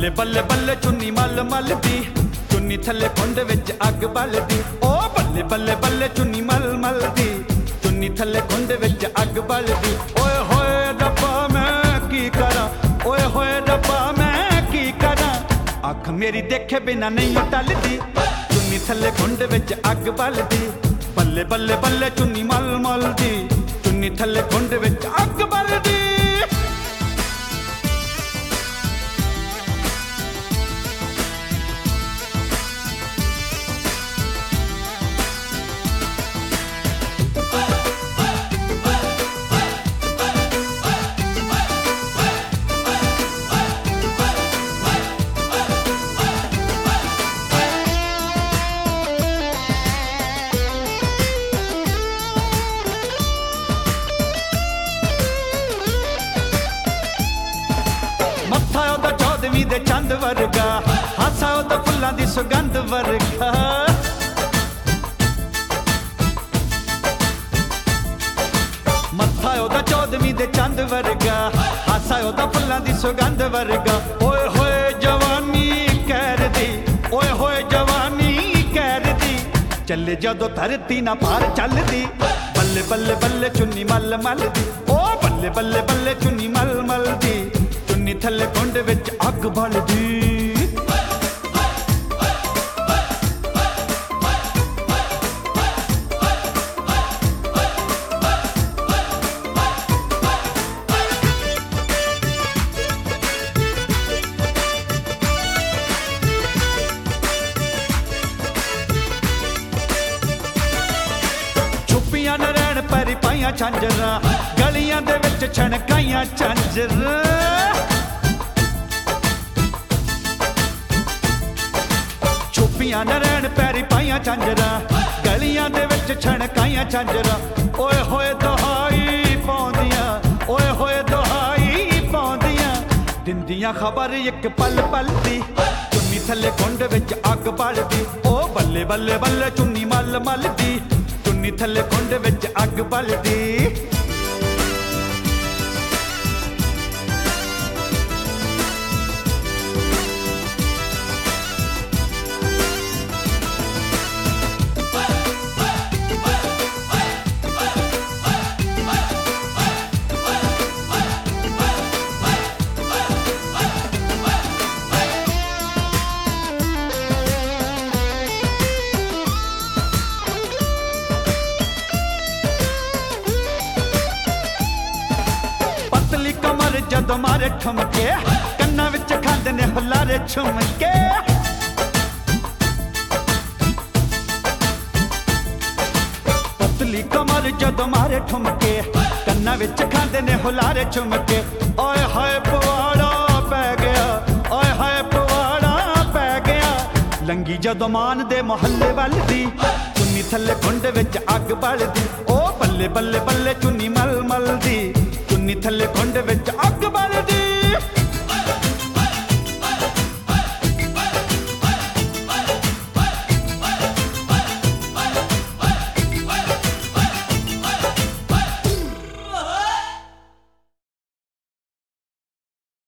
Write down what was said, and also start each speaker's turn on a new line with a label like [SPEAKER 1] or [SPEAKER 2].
[SPEAKER 1] बल्ले बल्ले बल्ले चुन्नी मल मल दी, चुन्नी थले खुंड विच अग बलदी। ओ बल्ले बल्ले बल्ले चुन्नी मल मल दी, चुन्नी थले खुंड विच अग बलदी। ओए होए रब्बा मैं की करा, ओए होए रब्बा मैं की करा, अख मेरी देखे बिना नहीं टलदी, चुन्नी थले खुंड विच अग बलदी। बल्ले बल्ले बल्ले चुन्नी मल मल दी, चुन्नी थले खुंड विच अग बलदी। मत्था ओदा चौदवीं दे चंद वर्गा, हासा ओदा फुल्लां दी सुगंध वर्गा। मत्था ओदा चौदवीं दे चंद वर्गा, हासा ओदा फुल्लां दी सुगंध वर्गा। ओए होए जवानी कहर दी, ओए होए जवानी कहर दी, चले जदों धरती ना पार चलदी। बल्ले बल्ले बल्ले चुन्नी मल मल दी, ओ बल्ले बल्ले बल्ले चुन्नी मल मल दी, चुन्नी थले खुंड विच अग बलदी। छुपियां न रैण पैरी पाइयां झांजरां, गलियां दे विच छणकाइयां झांजरां। छुपियां न रैण पैरी पाइयां झांजरां, गलियां दे विच छणकाइयां झांजरां। ओए होए दुहाई पौंदियां, ओए होए दुहाई पौंदियां, दिंदियां खबर इक पल पल दी, चुन्नी थले खुंड विच अग बलदी। ओ बल्ले बल्ले बल्ले चुन्नी मल मल दी, चुन्नी थले खुंड विच अग बलदी। पतली कमर जदों मारे ठुमके, कन्ना विच खांदे ने हुलारे झुमके। पतली कमर जदों मारे ठुमके, कन्ना विच खांदे ने हुलारे झुमके। ओए हाय पवाड़ा पै गया, ओए हाय पवाड़ा पै गया, लंगी जदों मान दे मोहल्ले वल दी, चुन्नी थले खुंड विच अग बलदी। ओ बल्ले बल्ले बल्ले चुन्नी मल मल दी, चुन्नी थले खुंड विच